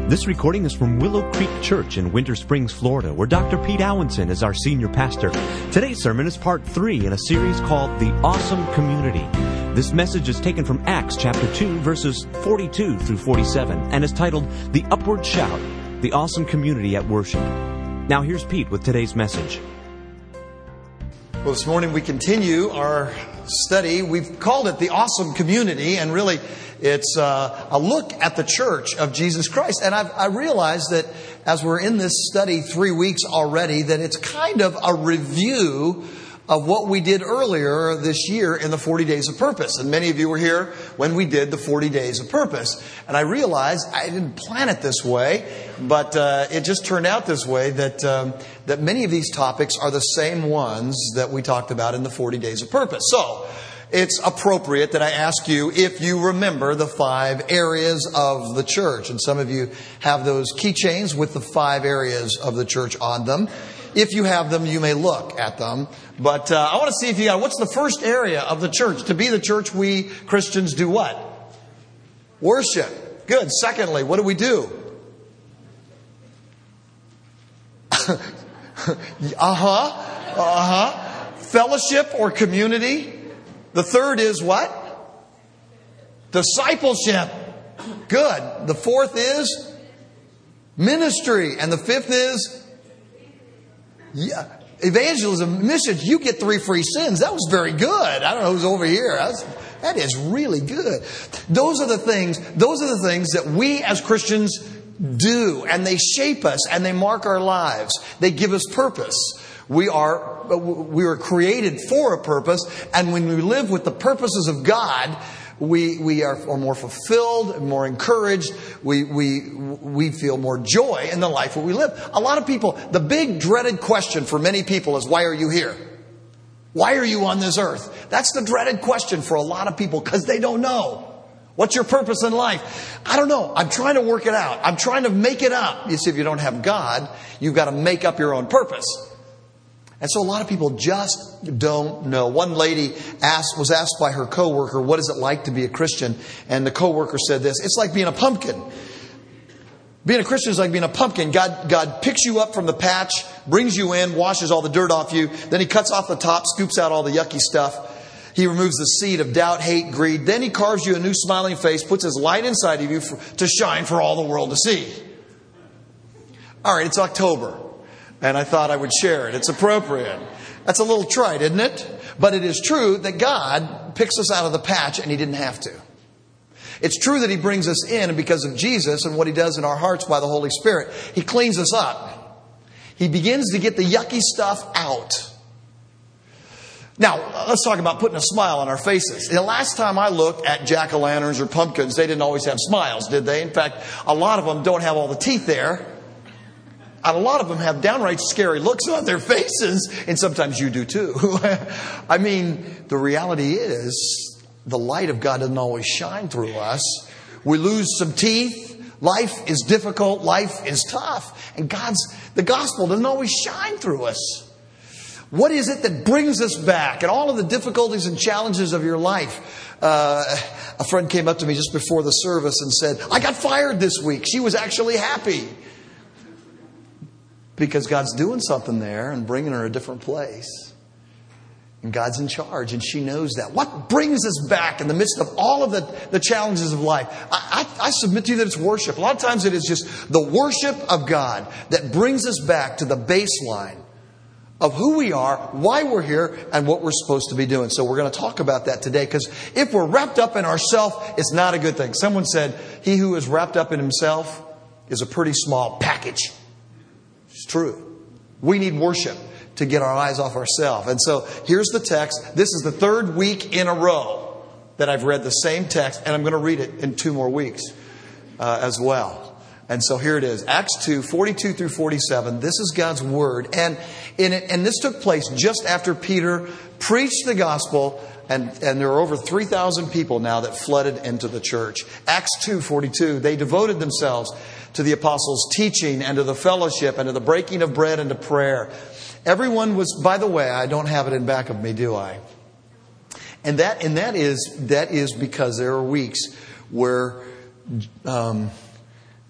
This recording is from Willow Creek Church in Winter Springs, Florida, where Dr. Pete Alwinson is our senior pastor. Today's sermon is part 3 in a series called The Awesome Community. This message is taken from Acts chapter 2, verses 42 through 47, and is titled The Upward Shout, The Awesome Community at Worship. Now here's Pete with today's message. Well, this morning we continue our study. We've called it The Awesome Community, and really it's a look at the church of Jesus Christ. And I realize that as we're in this study 3 weeks already, that it's kind of a review of what we did earlier this year in the 40 Days of Purpose. And many of you were here when we did the 40 Days of Purpose. And I realized I didn't plan it this way, but it just turned out this way, that many of these topics are the same ones that we talked about in the 40 Days of Purpose. So it's appropriate that I ask you if you remember the 5 areas of the church. And some of you have those keychains with the 5 areas of the church on them. If you have them, you may look at them. But I want to see if you got, what's the first area of the church? To be the church, we Christians do what? Worship. Good. Secondly, what do we do? Fellowship or community. The third is what? Discipleship. Good. The fourth is ministry. And the fifth is evangelism, missions. You get 3 free sins. That was very good. I don't know who's over here. That is really good. Those are the things that we as Christians do, and they shape us and they mark our lives. They give us purpose. We are created for a purpose, and when we live with the purposes of God, we are more fulfilled, more encouraged. We feel more joy in the life that we live. A lot of people, the big dreaded question for many people is, why are you here? Why are you on this earth? That's the dreaded question for a lot of people because they don't know. What's your purpose in life? I don't know. I'm trying to work it out. I'm trying to make it up. You see, if you don't have God, you've got to make up your own purpose. And so a lot of people just don't know. One lady was asked by her coworker, what is it like to be a Christian? And the coworker said this: it's like being a pumpkin. Being a Christian is like being a pumpkin. God picks you up from the patch, brings you in, washes all the dirt off you. Then He cuts off the top, scoops out all the yucky stuff. He removes the seed of doubt, hate, greed. Then He carves you a new smiling face, puts His light inside of you to shine for all the world to see. All right, it's October. And I thought I would share it. It's appropriate. That's a little trite, isn't it? But it is true that God picks us out of the patch and He didn't have to. It's true that He brings us in, and because of Jesus and what He does in our hearts by the Holy Spirit, He cleans us up. He begins to get the yucky stuff out. Now, let's talk about putting a smile on our faces. The last time I looked at jack-o'-lanterns or pumpkins, they didn't always have smiles, did they? In fact, a lot of them don't have all the teeth there. And a lot of them have downright scary looks on their faces. And sometimes you do too. I mean, the reality is the light of God doesn't always shine through us. We lose some teeth. Life is difficult. Life is tough. And the gospel doesn't always shine through us. What is it that brings us back? And all of the difficulties and challenges of your life. A friend came up to me just before the service and said, I got fired this week. She was actually happy. Because God's doing something there and bringing her a different place. And God's in charge, and she knows that. What brings us back in the midst of all of the challenges of life? I submit to you that it's worship. A lot of times it is just the worship of God that brings us back to the baseline of who we are, why we're here, and what we're supposed to be doing. So we're going to talk about that today, because if we're wrapped up in ourselves, it's not a good thing. Someone said, he who is wrapped up in himself is a pretty small package. It's true. We need worship to get our eyes off ourselves. And so here's the text. This is the 3rd week in a row that I've read the same text, and I'm going to read it in 2 more weeks as well. And so here it is. Acts 2, 42 through 47. This is God's Word. And this took place just after Peter preached the gospel, and there are over 3,000 people now that flooded into the church. Acts 2, 42. They devoted themselves to the apostles' teaching and to the fellowship and to the breaking of bread and to prayer. Everyone was, by the way, I don't have it in back of me, do I? And that is because there are weeks where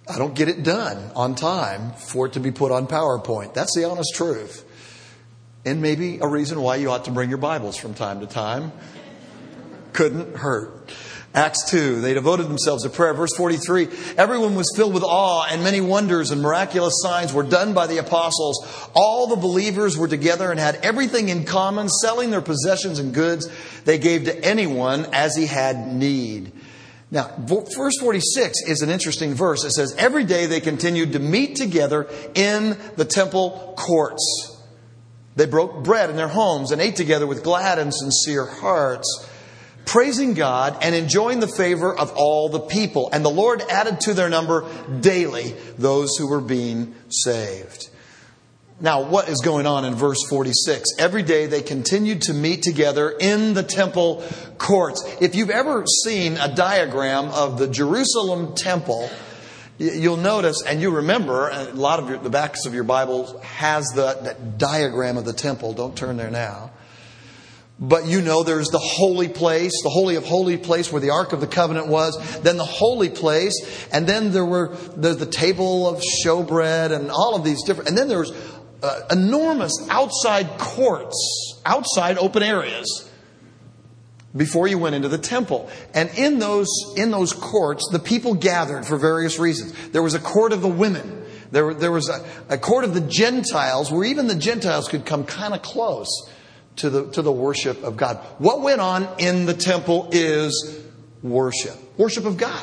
I don't get it done on time for it to be put on PowerPoint. That's the honest truth. And maybe a reason why you ought to bring your Bibles from time to time. Couldn't hurt. Acts 2, they devoted themselves to prayer. Verse 43, everyone was filled with awe, and many wonders and miraculous signs were done by the apostles. All the believers were together and had everything in common, selling their possessions and goods they gave to anyone as he had need. Now, verse 46 is an interesting verse. It says, every day they continued to meet together in the temple courts. They broke bread in their homes and ate together with glad and sincere hearts, praising God and enjoying the favor of all the people. And the Lord added to their number daily those who were being saved. Now, what is going on in verse 46? Every day they continued to meet together in the temple courts. If you've ever seen a diagram of the Jerusalem temple, you'll notice, and you remember, a lot of the backs of your Bible has that diagram of the temple. Don't turn there now. But you know there's the holy place, the holy of holy place where the Ark of the Covenant was. Then the holy place. And then there were the table of showbread and all of these different. And then there's enormous outside courts, outside open areas before you went into the temple. And in those courts, the people gathered for various reasons. There was a court of the women. There was a court of the Gentiles where even the Gentiles could come kind of close to the worship of God. What went on in the temple is worship. Worship of God.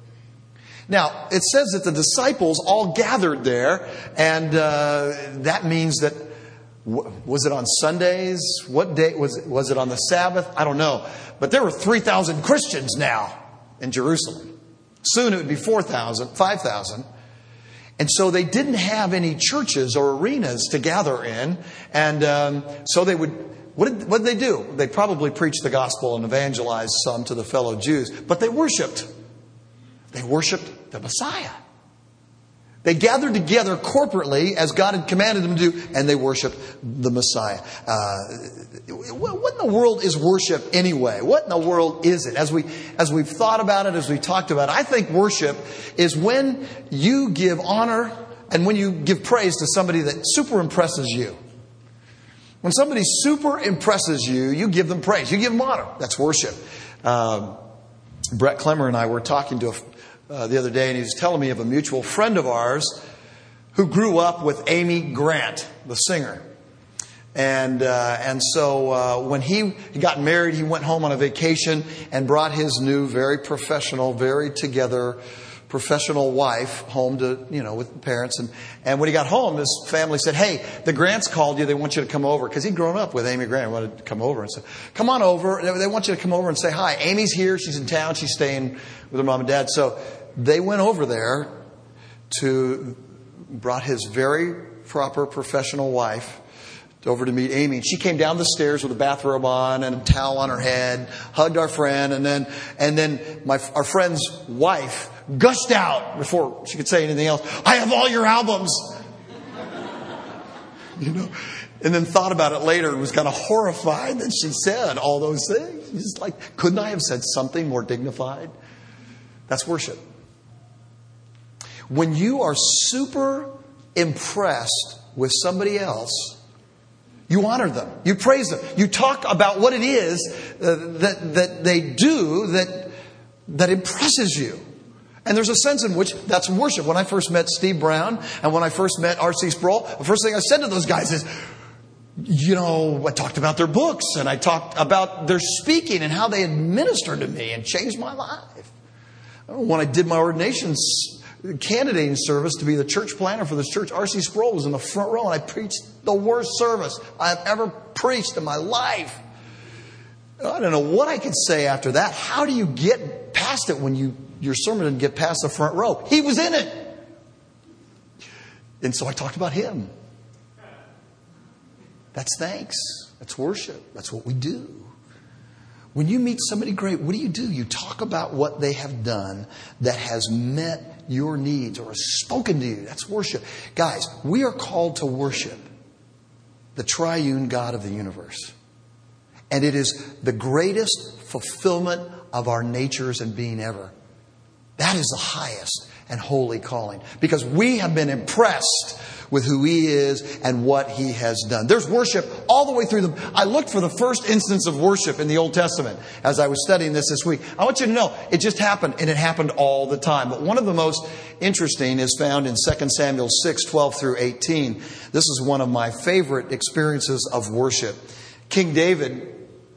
Now, it says that the disciples all gathered there, and that means that, was it on Sundays? What day? Was it on the Sabbath? I don't know. But there were 3,000 Christians now in Jerusalem. Soon it would be 4,000, 5,000. And so they didn't have any churches or arenas to gather in. And so they would... What did they do? They probably preached the gospel and evangelized some to the fellow Jews. But they worshiped. They worshiped the Messiah. They gathered together corporately as God had commanded them to do, and they worshiped the Messiah. What in the world is worship anyway? What in the world is it? As we've thought about it, as we talked about it, I think worship is when you give honor and when you give praise to somebody that super impresses you. When somebody super impresses you, you give them praise. You give them honor. That's worship. Brett Clemmer and I were talking to the other day, and he was telling me of a mutual friend of ours who grew up with Amy Grant, the singer. And so when he got married, he went home on a vacation and brought his new, very professional, very together professional wife home to, with the parents. And when he got home, his family said, hey, the Grants called you. They want you to come over. Because he'd grown up with Amy Grant. He wanted to come over and say, come on over. They want you to come over and say hi. Amy's here. She's in town. She's staying with her mom and dad. So they went over there brought his very proper professional wife over to meet Amy. And she came down the stairs with a bathrobe on and a towel on her head, hugged our friend, and then our friend's wife gushed out before she could say anything else, I have all your albums. And then thought about it later and was kind of horrified that she said all those things. Just like, couldn't I have said something more dignified? That's worship. When you are super impressed with somebody else, you honor them. You praise them. You talk about what it is that they do that impresses you. And there's a sense in which that's worship. When I first met Steve Brown and when I first met R.C. Sproul, the first thing I said to those guys is, I talked about their books and I talked about their speaking and how they had ministered to me and changed my life. When I did my ordination candidating service to be the church planner for this church, R.C. Sproul was in the front row and I preached the worst service I've ever preached in my life. I don't know what I could say after that. How do you get past it when your sermon didn't get past the front row? He was in it. And so I talked about him. That's thanks. That's worship. That's what we do. When you meet somebody great, what do? You talk about what they have done that has met your needs or has spoken to you. That's worship. Guys, we are called to worship the triune God of the universe. And it is the greatest fulfillment of our natures and being ever. That is the highest and holy calling, because we have been impressed with who He is and what He has done. There's worship all the way through them. I looked for the first instance of worship in the Old Testament as I was studying this week. I want you to know, it just happened, and it happened all the time. But one of the most interesting is found in 2 Samuel 6:12 through 18. This is one of my favorite experiences of worship. King David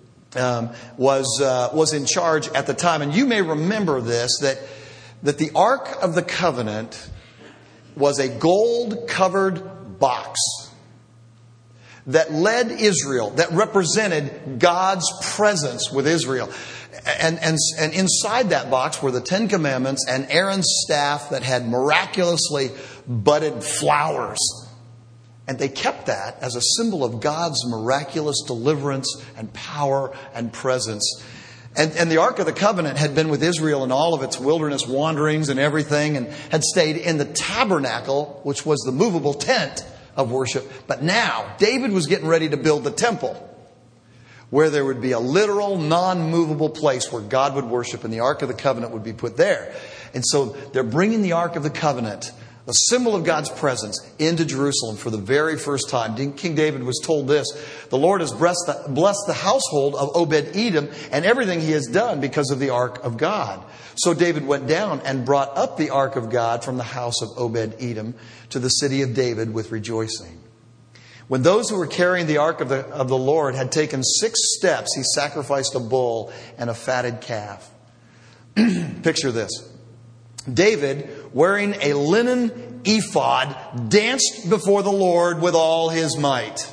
was in charge at the time, and you may remember this, that the Ark of the Covenant was a gold-covered box that led Israel, that represented God's presence with Israel. And inside that box were the Ten Commandments and Aaron's staff that had miraculously budded flowers. And they kept that as a symbol of God's miraculous deliverance and power and presence. And the Ark of the Covenant had been with Israel in all of its wilderness wanderings and everything, and had stayed in the tabernacle, which was the movable tent of worship. But now, David was getting ready to build the temple, where there would be a literal, non-movable place where God would worship, and the Ark of the Covenant would be put there. And so they're bringing the Ark of the Covenant, a symbol of God's presence, into Jerusalem for the very first time. King David was told this: the Lord has blessed the household of Obed-Edom and everything he has done because of the Ark of God. So David went down and brought up the Ark of God from the house of Obed-Edom to the city of David with rejoicing. When those who were carrying the Ark of the Lord had taken 6 steps, he sacrificed a bull and a fatted calf. Picture this. David, wearing a linen ephod, danced before the Lord with all his might,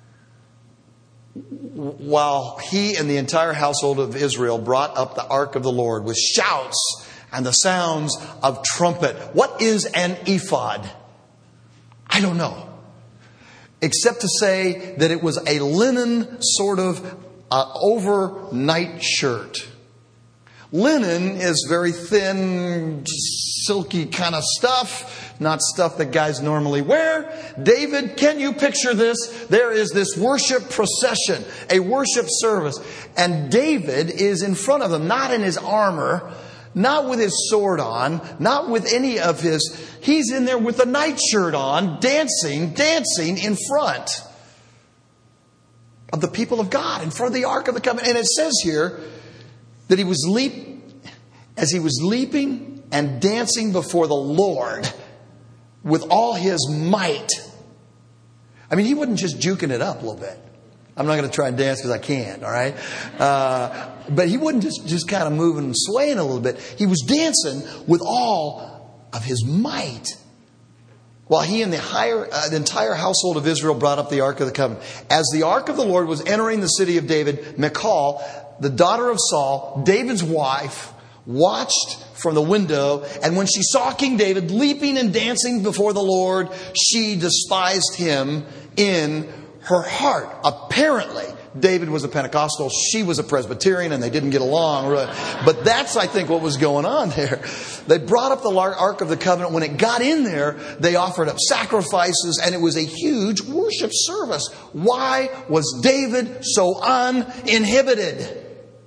while he and the entire household of Israel brought up the Ark of the Lord with shouts and the sounds of trumpet. What is an ephod? I don't know, except to say that it was a linen sort of overnight shirt. Linen is very thin, silky kind of stuff, not stuff that guys normally wear. David, can you picture this? There is this worship procession, a worship service, and David is in front of them, not in his armor, not with his sword on, not with any of his... He's in there with a nightshirt on, dancing in front of the people of God, in front of the Ark of the Covenant. And it says here that as he was leaping and dancing before the Lord with all his might. I mean, he wasn't just juking it up a little bit. I'm not going to try and dance because I can't, all right? But he wasn't just kind of moving and swaying a little bit. He was dancing with all of his might, while he and the entire household of Israel brought up the Ark of the Covenant. As the Ark of the Lord was entering the city of David, Michal, the daughter of Saul, David's wife, watched from the window, and when she saw King David leaping and dancing before the Lord, she despised him in her heart. Apparently, David was a Pentecostal, she was a Presbyterian, and they didn't get along. But that's, I think, what was going on there. They brought up the Ark of the Covenant. When it got in there, they offered up sacrifices, and it was a huge worship service. Why was David so uninhibited?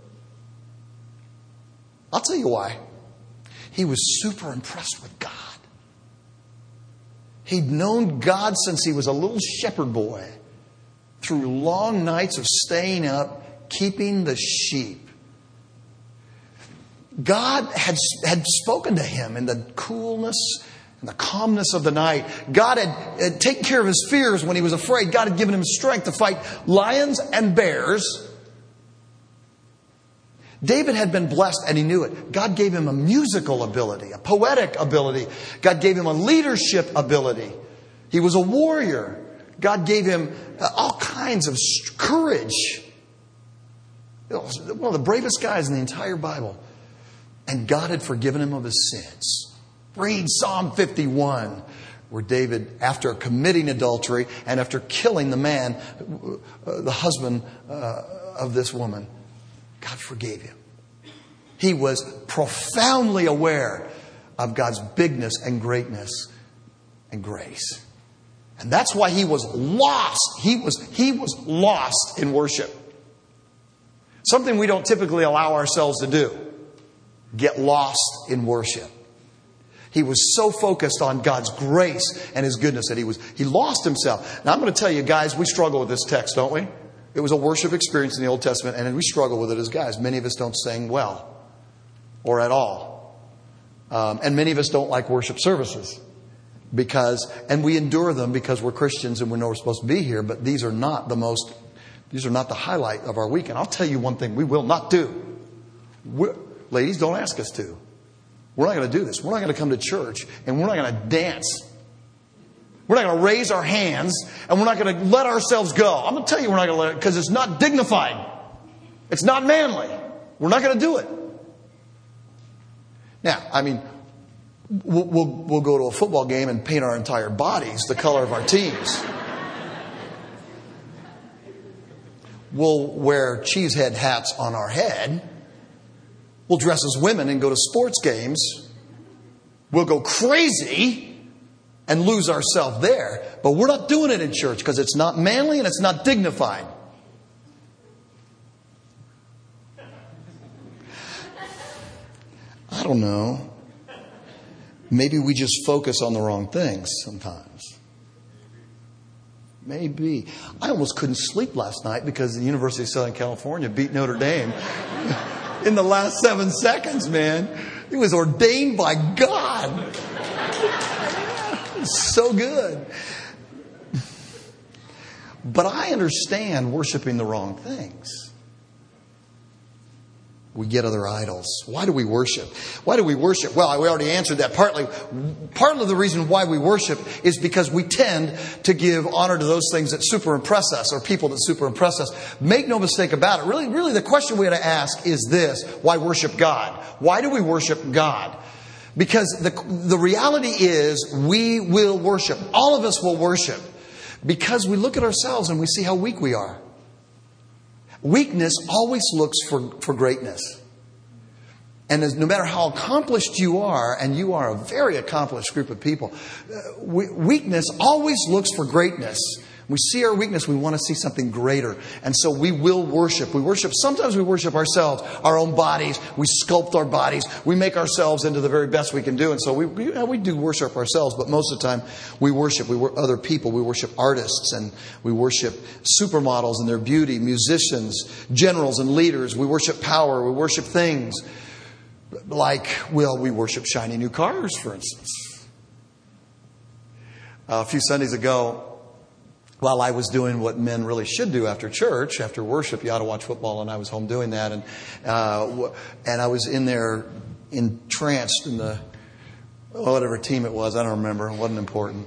I'll tell you why. He was super impressed with God. He'd known God since he was a little shepherd boy, through long nights of staying up, keeping the sheep. God had spoken to him in the coolness and the calmness of the night. God had taken care of his fears when he was afraid. God had given him strength to fight lions and bears. David had been blessed, and he knew it. God gave him a musical ability, a poetic ability. God gave him a leadership ability. He was a warrior. God gave him all kinds of courage. One of the bravest guys in the entire Bible. And God had forgiven him of his sins. Read Psalm 51, where David, after committing adultery and after killing the man, the husband of this woman, God forgave him. He was profoundly aware of God's bigness and greatness and grace. And that's why he was lost. He was lost in worship. Something we don't typically allow ourselves to do. get lost in worship. He was so focused on God's grace and His goodness that he lost himself. Now I'm going to tell you, guys, we struggle with this text, don't we? It was a worship experience in the Old Testament, and we struggle with it as guys. Many of us don't sing well or at all. And many of us don't like worship services and we endure them because we're Christians and we know we're supposed to be here, but these are not the highlight of our week. And I'll tell you one thing we will not do. Ladies, don't ask us to. We're not going to do this. We're not going to come to church and we're not going to dance. We're not going to raise our hands and we're not going to let ourselves go. I'm going to tell you we're not going to let it because it's not dignified. It's not manly. We're not going to do it. Now, I mean, we'll go to a football game and paint our entire bodies the color of our teams. We'll wear cheesehead hats on our head. We'll dress as women and go to sports games. We'll go crazy and lose ourselves there. But we're not doing it in church because it's not manly and it's not dignified. I don't know. Maybe we just focus on the wrong things sometimes. Maybe. I almost couldn't sleep last night because the University of Southern California beat Notre Dame in the last 7 seconds, man. It was ordained by God. So good. But I understand worshiping the wrong things. We get other idols. Why do we worship? Why do we worship? Well, we already answered that partly. Part of the reason why we worship is because we tend to give honor to those things that super impress us or people that super impress us. Make no mistake about it. Really, the question we got to ask is this: why worship God? Why do we worship God? Because the reality is we will worship. All of us will worship because we look at ourselves and we see how weak we are. Weakness always looks for greatness. And no matter how accomplished you are, and you are a very accomplished group of people, weakness always looks for greatness. We see our weakness, we want to see something greater. And so we will worship. Sometimes we worship ourselves, our own bodies. We sculpt our bodies. We make ourselves into the very best we can do. And so we do worship ourselves, but most of the time we worship other people. We worship artists and we worship supermodels and their beauty, musicians, generals and leaders. We worship power. We worship things we worship shiny new cars, for instance. A few Sundays ago, while I was doing what men really should do after church, after worship, you ought to watch football, and I was home doing that, and I was in there entranced in the whatever team it was. I don't remember. It wasn't important.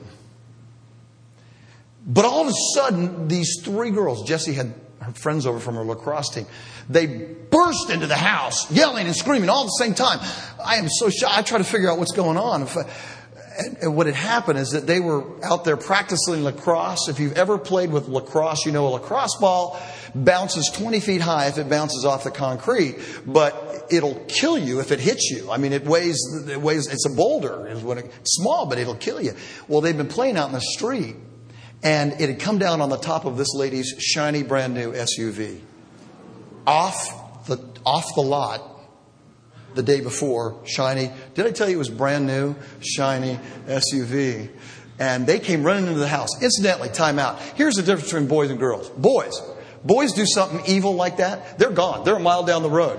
But all of a sudden, these 3 girls, Jessie had her friends over from her lacrosse team, they burst into the house, yelling and screaming all at the same time. I am so shocked. I try to figure out what's going on. And what had happened is that they were out there practicing lacrosse. If you've ever played with lacrosse, you know a lacrosse ball bounces 20 feet high if it bounces off the concrete, but it'll kill you if it hits you. I mean, it weighs, it's a boulder. It's small, but it'll kill you. Well, they've been playing out in the street, and it had come down on the top of this lady's shiny, brand new SUV. Off the lot. The day before, shiny. Did I tell you it was brand new, shiny SUV? And they came running into the house. Incidentally, time out. Here's the difference between boys and girls. Boys do something evil like that, they're gone. They're a mile down the road.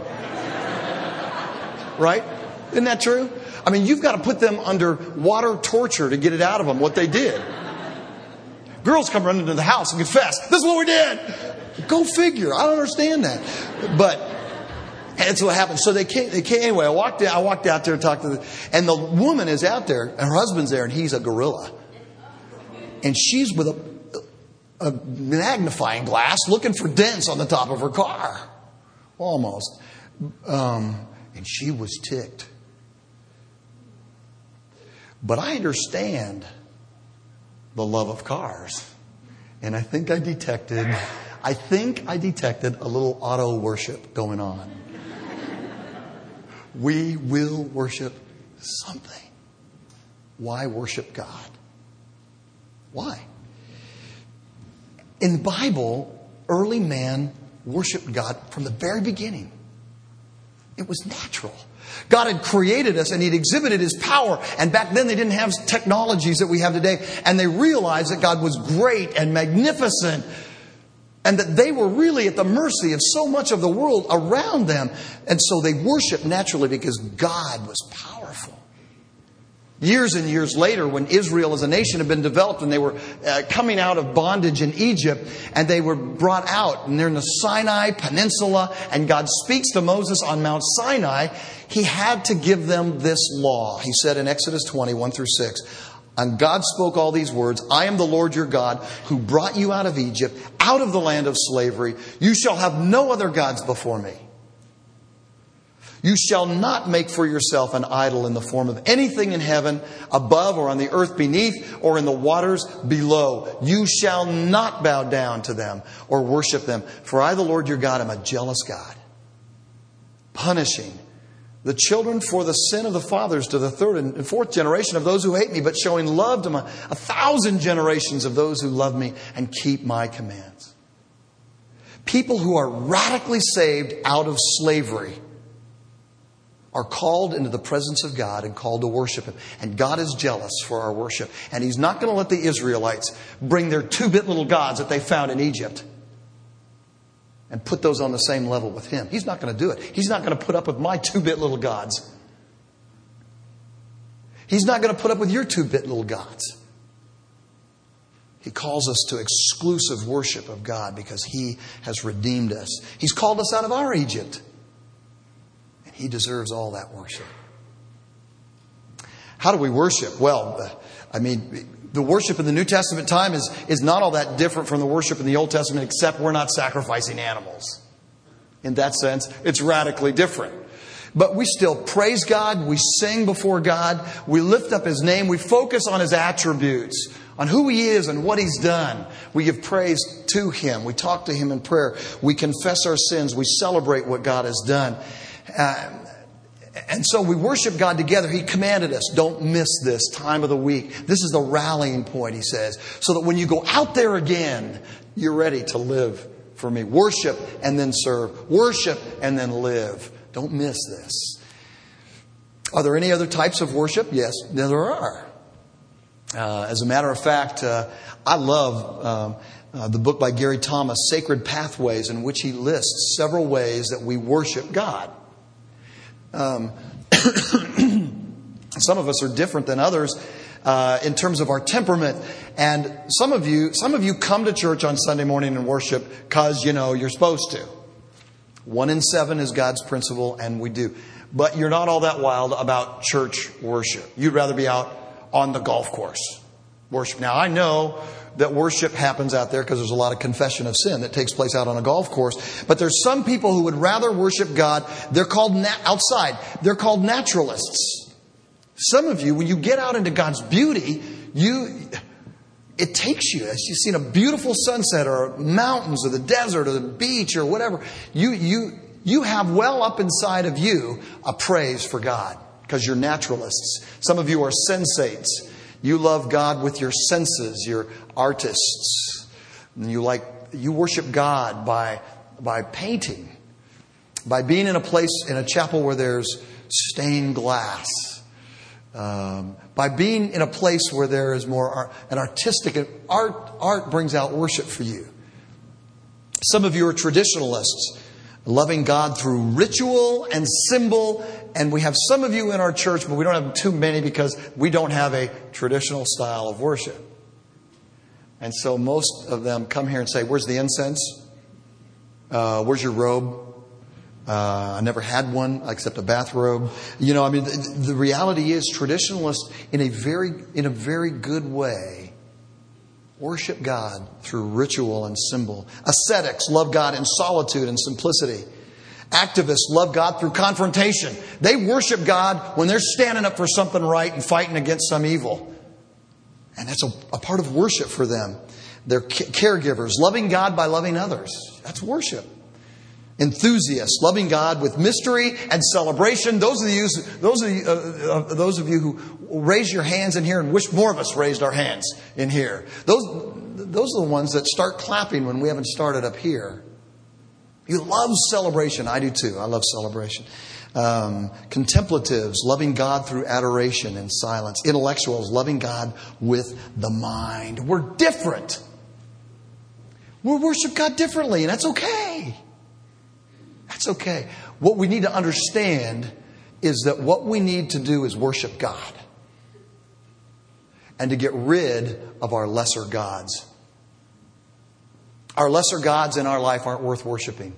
Right? Isn't that true? I mean, you've got to put them under water torture to get it out of them, what they did. Girls come running into the house and confess, this is what we did. Go figure. I don't understand that. But that's what happened. So they came anyway. I walked out there and talked to them. And the woman is out there, and her husband's there, and he's a gorilla. And she's with a magnifying glass looking for dents on the top of her car. Almost. And she was ticked. But I understand the love of cars. And I think I detected a little auto worship going on. We will worship something. Why worship God? Why? In the Bible, early man worshiped God from the very beginning. It was natural. God had created us and He'd exhibited His power. And back then they didn't have technologies that we have today. And they realized that God was great and magnificent. And that they were really at the mercy of so much of the world around them. And so they worshiped naturally because God was powerful. Years and years later, when Israel as a nation had been developed and they were coming out of bondage in Egypt, and they were brought out, and they're in the Sinai Peninsula, and God speaks to Moses on Mount Sinai, He had to give them this law. He said in Exodus 20, 1-6, and God spoke all these words, I am the Lord your God who brought you out of Egypt, out of the land of slavery. You shall have no other gods before me. You shall not make for yourself an idol in the form of anything in heaven above or on the earth beneath or in the waters below. You shall not bow down to them or worship them. For I, the Lord your God, am a jealous God, punishing the children for the sin of the fathers to the third and fourth generation of those who hate me, but showing love to 1,000 generations of those who love me and keep my commands. People who are radically saved out of slavery are called into the presence of God and called to worship Him. And God is jealous for our worship. And He's not going to let the Israelites bring their 2-bit little gods that they found in Egypt and put those on the same level with Him. He's not going to do it. He's not going to put up with my 2-bit little gods. He's not going to put up with your 2-bit little gods. He calls us to exclusive worship of God because He has redeemed us. He's called us out of our Egypt. He deserves all that worship. How do we worship? Well, the worship in the New Testament time is not all that different from the worship in the Old Testament, except we're not sacrificing animals. In that sense, it's radically different. But we still praise God. We sing before God. We lift up His name. We focus on His attributes, on who He is and what He's done. We give praise to Him. We talk to Him in prayer. We confess our sins. We celebrate what God has done. And so we worship God together. He commanded us, don't miss this time of the week. This is the rallying point, He says, so that when you go out there again, you're ready to live for me. Worship and then serve. Worship and then live. Don't miss this. Are there any other types of worship? Yes, there are. As a matter of fact, I love the book by Gary Thomas, Sacred Pathways, in which he lists several ways that we worship God. Some of us are different than others in terms of our temperament. And some of you come to church on Sunday morning and worship because, you're supposed to. 1 in 7 is God's principle, and we do. But you're not all that wild about church worship. You'd rather be out on the golf course worship. Now, I know that worship happens out there because there's a lot of confession of sin that takes place out on a golf course. But there's some people who would rather worship God. They're called outside. They're called naturalists. Some of you, when you get out into God's beauty, it takes you. As you've seen a beautiful sunset or mountains or the desert or the beach or whatever, you have well up inside of you a praise for God because you're naturalists. Some of you are sensates. You love God with your senses. You're artists. And you worship God by painting, by being in a chapel where there's stained glass, by being in a place where there is more an artistic art brings out worship for you. Some of you are traditionalists, loving God through ritual and symbol. And we have some of you in our church, but we don't have too many because we don't have a traditional style of worship. And so most of them come here and say, where's the incense? Where's your robe? I never had one except a bathrobe. The reality is traditionalists in a very good way worship God through ritual and symbol. Ascetics love God in solitude and simplicity. Activists love God through confrontation. They worship God when they're standing up for something right and fighting against some evil. And that's a part of worship for them. They're caregivers, loving God by loving others. That's worship. Enthusiasts, loving God with mystery and celebration. Those of you who raise your hands in here and wish more of us raised our hands in here. Those are the ones that start clapping when we haven't started up here. You love celebration. I do too. I love celebration. Contemplatives, loving God through adoration and silence. Intellectuals, loving God with the mind. We're different. We worship God differently, and that's okay. That's okay. What we need to understand is that what we need to do is worship God and to get rid of our lesser gods. Our lesser gods in our life aren't worth worshiping.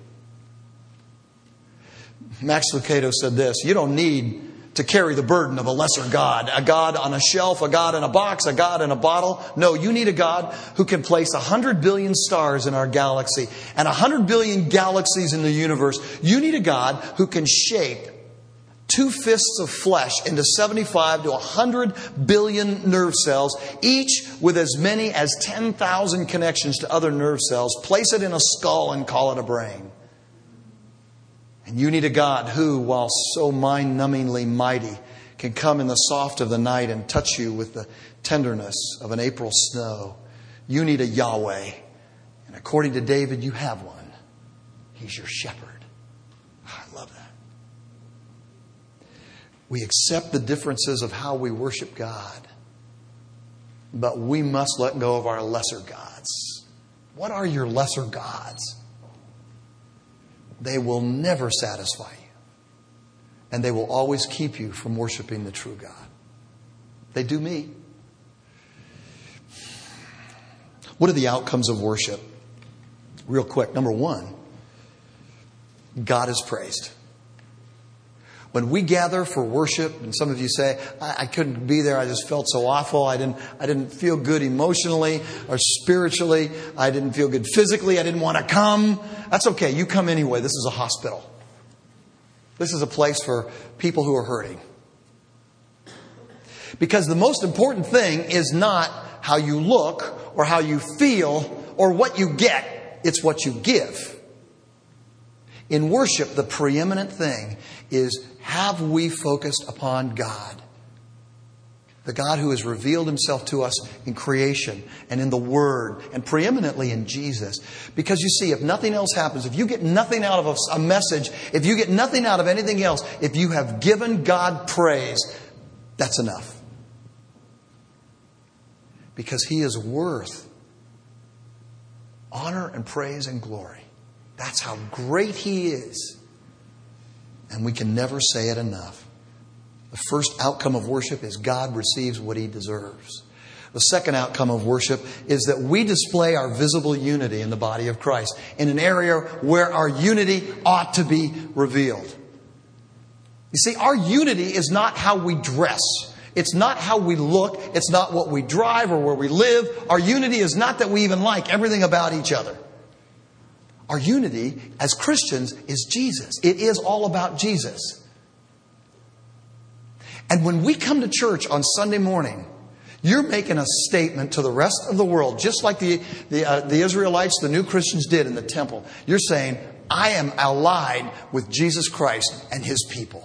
Max Lucado said this: you don't need to carry the burden of a lesser God. A God on a shelf, a God in a box, a God in a bottle. No, you need a God who can place 100 billion stars in our galaxy and 100 billion galaxies in the universe. You need a God who can shape 2 fists of flesh into 75 to 100 billion nerve cells, each with as many as 10,000 connections to other nerve cells. Place it in a skull and call it a brain. And you need a God who, while so mind-numbingly mighty, can come in the soft of the night and touch you with the tenderness of an April snow. You need a Yahweh. And according to David, you have one. He's your shepherd. I love that. We accept the differences of how we worship God, but we must let go of our lesser gods. What are your lesser gods? They will never satisfy you. And they will always keep you from worshiping the true God. They do me. What are the outcomes of worship? Real quick. Number 1, God is praised. When we gather for worship, and some of you say, I couldn't be there, I just felt so awful, I didn't feel good emotionally or spiritually, I didn't feel good physically, I didn't want to come. That's okay, you come anyway. This is a hospital. This is a place for people who are hurting. Because the most important thing is not how you look or how you feel or what you get, it's what you give. In worship, the preeminent thing is, have we focused upon God? The God who has revealed Himself to us in creation and in the Word and preeminently in Jesus. Because you see, if nothing else happens, if you get nothing out of a message, if you get nothing out of anything else, if you have given God praise, that's enough. Because He is worth honor and praise and glory. That's how great He is. And we can never say it enough. The first outcome of worship is God receives what He deserves. The second outcome of worship is that we display our visible unity in the body of Christ in an area where our unity ought to be revealed. You see, our unity is not how we dress. It's not how we look. It's not what we drive or where we live. Our unity is not that we even like everything about each other. Our unity as Christians is Jesus. It is all about Jesus. And when we come to church on Sunday morning, you're making a statement to the rest of the world, just like the Israelites, the new Christians did in the temple. You're saying, I am allied with Jesus Christ and His people.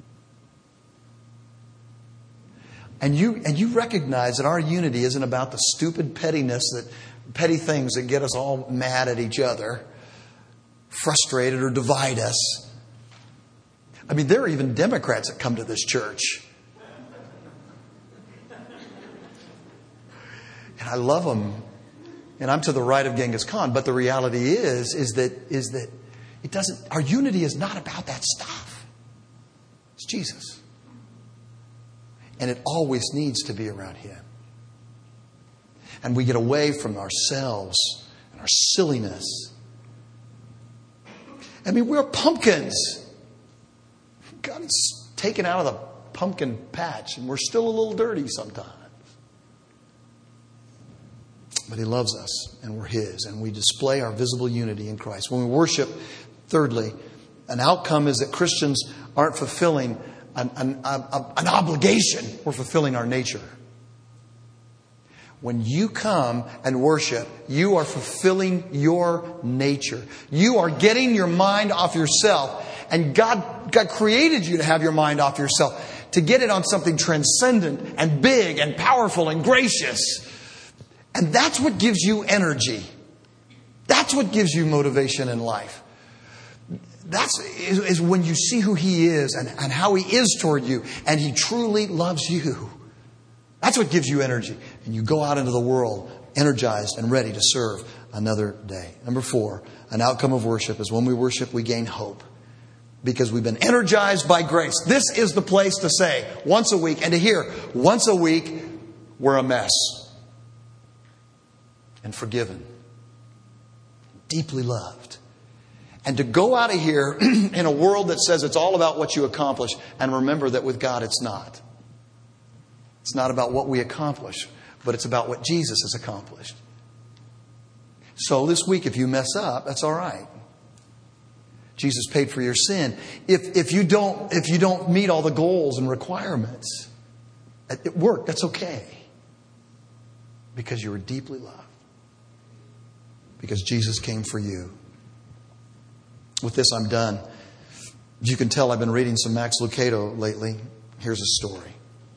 And you recognize that our unity isn't about the stupid petty things that get us all mad at each other, frustrated or divide us. I mean, there are even Democrats that come to this church. And I love them. And I'm to the right of Genghis Khan. But the reality is that it doesn't, our unity is not about that stuff. It's Jesus. And it always needs to be around Him. And we get away from ourselves and our silliness. I mean, we're pumpkins. God is taken out of the pumpkin patch, and we're still a little dirty sometimes. But He loves us, and we're His, and we display our visible unity in Christ. When we worship, thirdly, an outcome is that Christians aren't fulfilling an obligation. We're fulfilling our nature. When you come and worship, you are fulfilling your nature. You are getting your mind off yourself. And God created you to have your mind off yourself, to get it on something transcendent and big and powerful and gracious. And that's what gives you energy. That's what gives you motivation in life. is when you see who He is and how He is toward you, and He truly loves you. That's what gives you energy. And you go out into the world energized and ready to serve another day. Number 4, an outcome of worship is when we worship, we gain hope. Because we've been energized by grace. This is the place to say once a week and to hear once a week, we're a mess. And forgiven. Deeply loved. And to go out of here in a world that says it's all about what you accomplish, and remember that with God it's not. It's not about what we accomplish, but it's about what Jesus has accomplished. So this week, if you mess up, that's all right. Jesus paid for your sin. If you don't meet all the goals and requirements at work, that's okay. Because you were deeply loved. Because Jesus came for you. With this, I'm done. You can tell I've been reading some Max Lucado lately. Here's a story.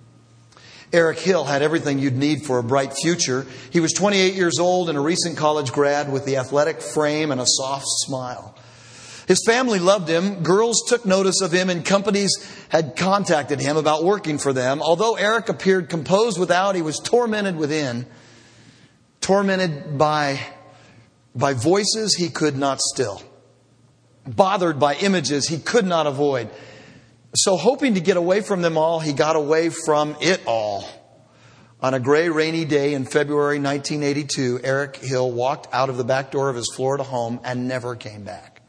Eric Hill had everything you'd need for a bright future. He was 28 years old and a recent college grad with the athletic frame and a soft smile. His family loved him. Girls took notice of him and companies had contacted him about working for them. Although Eric appeared composed without, he was tormented within. Tormented by voices he could not still. Bothered by images he could not avoid. So hoping to get away from them all, he got away from it all. On a gray, rainy day in February 1982, Eric Hill walked out of the back door of his Florida home and never came back.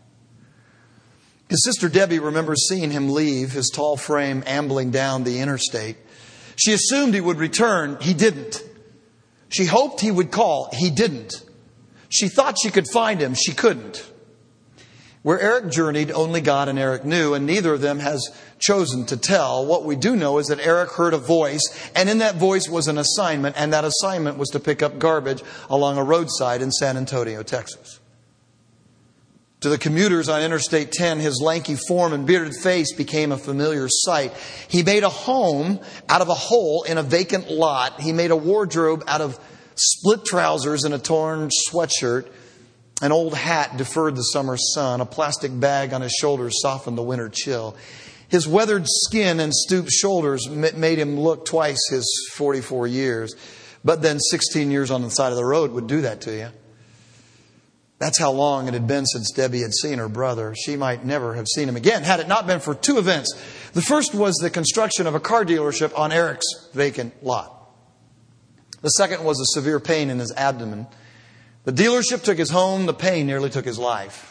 His sister Debbie remembers seeing him leave, his tall frame ambling down the interstate. She assumed he would return. He didn't. She hoped he would call. He didn't. She thought she could find him. She couldn't. Where Eric journeyed, only God and Eric knew, and neither of them has chosen to tell. What we do know is that Eric heard a voice, and in that voice was an assignment, and that assignment was to pick up garbage along a roadside in San Antonio, Texas. To the commuters on Interstate 10, his lanky form and bearded face became a familiar sight. He made a home out of a hole in a vacant lot. He made a wardrobe out of split trousers and a torn sweatshirt. An old hat deferred the summer sun. A plastic bag on his shoulders softened the winter chill. His weathered skin and stooped shoulders made him look twice his 44 years. But then 16 years on the side of the road would do that to you. That's how long it had been since Debbie had seen her brother. She might never have seen him again had it not been for 2 events. The first was the construction of a car dealership on Eric's vacant lot. The second was a severe pain in his abdomen. The dealership took his home. The pain nearly took his life.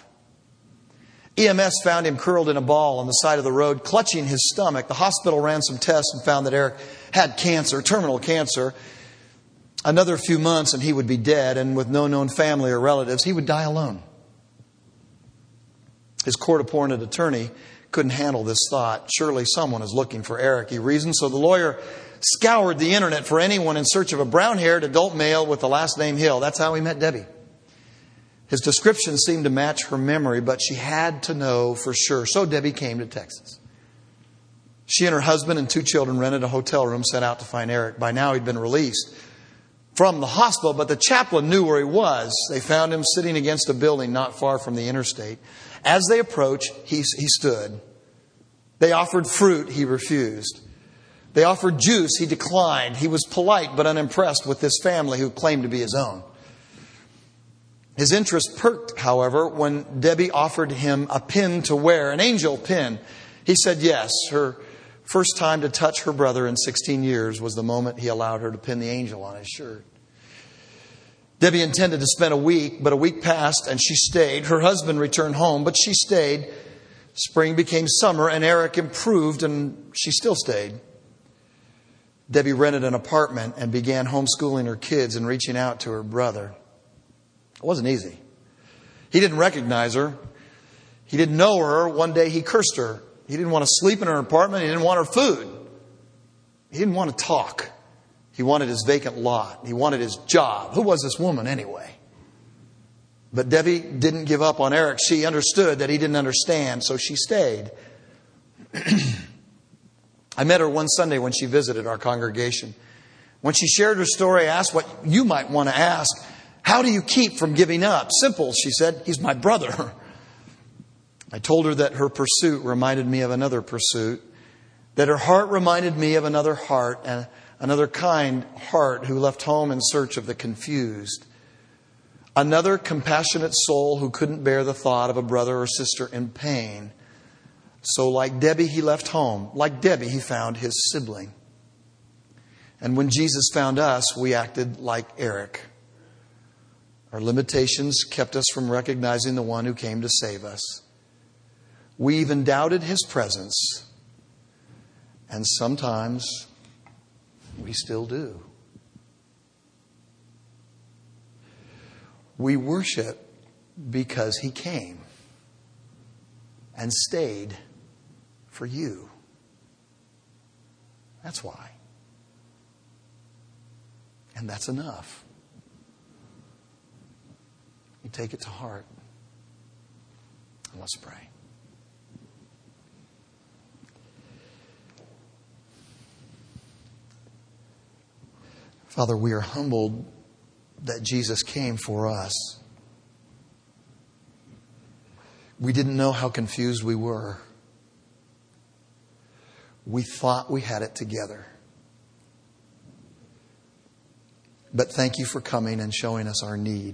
EMS found him curled in a ball on the side of the road, clutching his stomach. The hospital ran some tests and found that Eric had cancer, terminal cancer. Another few months and he would be dead, and with no known family or relatives, he would die alone. His court-appointed attorney couldn't handle this thought. Surely someone is looking for Eric, he reasoned. So the lawyer scoured the internet for anyone in search of a brown-haired adult male with the last name Hill. That's how he met Debbie. His description seemed to match her memory, but she had to know for sure. So Debbie came to Texas. She and her husband and 2 children rented a hotel room, set out to find Eric. By now he'd been released from the hospital, but the chaplain knew where he was. They found him sitting against a building not far from the interstate. As they approached, he stood. They offered fruit. He refused. They offered juice. He declined. He was polite but unimpressed with this family who claimed to be his own. His interest perked, however, when Debbie offered him a pin to wear, an angel pin. He said yes. Her first time to touch her brother in 16 years was the moment he allowed her to pin the angel on his shirt. Debbie intended to spend a week, but a week passed and she stayed. Her husband returned home, but she stayed. Spring became summer and Eric improved and she still stayed. Debbie rented an apartment and began homeschooling her kids and reaching out to her brother. It wasn't easy. He didn't recognize her. He didn't know her. One day he cursed her. He didn't want to sleep in her apartment. He didn't want her food. He didn't want to talk. He wanted his vacant lot. He wanted his job. Who was this woman anyway? But Debbie didn't give up on Eric. She understood that he didn't understand, so she stayed. I met her one Sunday when she visited our congregation. When she shared her story, I asked what you might want to ask. How do you keep from giving up? Simple, she said. He's my brother. I told her that her pursuit reminded me of another pursuit, that her heart reminded me of another heart, and another kind heart who left home in search of the confused. Another compassionate soul who couldn't bear the thought of a brother or sister in pain. So like Debbie, he left home. Like Debbie, he found his sibling. And when Jesus found us, we acted like Eric. Our limitations kept us from recognizing the one who came to save us. We even doubted his presence. And sometimes we still do. We worship because he came and stayed for you. That's why. And that's enough. You take it to heart. And let's pray. Father, we are humbled that Jesus came for us. We didn't know how confused we were. We thought we had it together. But thank you for coming and showing us our need.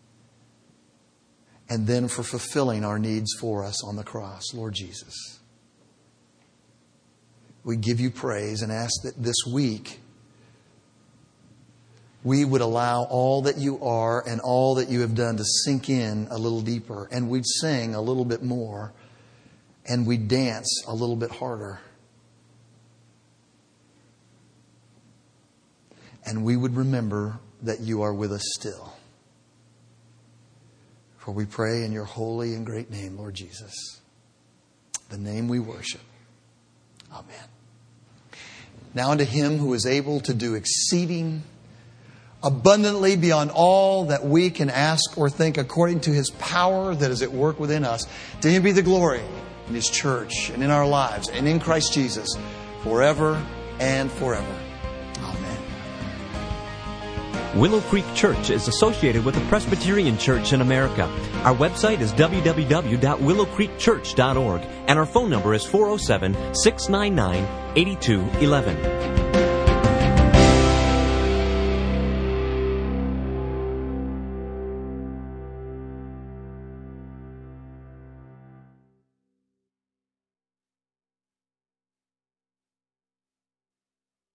And then for fulfilling our needs for us on the cross, Lord Jesus. We give you praise and ask that this week we would allow all that you are and all that you have done to sink in a little deeper. And we'd sing a little bit more. And we'd dance a little bit harder. And we would remember that you are with us still. For we pray in your holy and great name, Lord Jesus. The name we worship. Amen. Now unto him who is able to do exceeding abundantly beyond all that we can ask or think, according to his power that is at work within us. To him be the glory in his church and in our lives and in Christ Jesus forever and forever. Amen. Willow Creek Church is associated with the Presbyterian Church in America. Our website is www.willowcreekchurch.org and our phone number is 407-699-8211.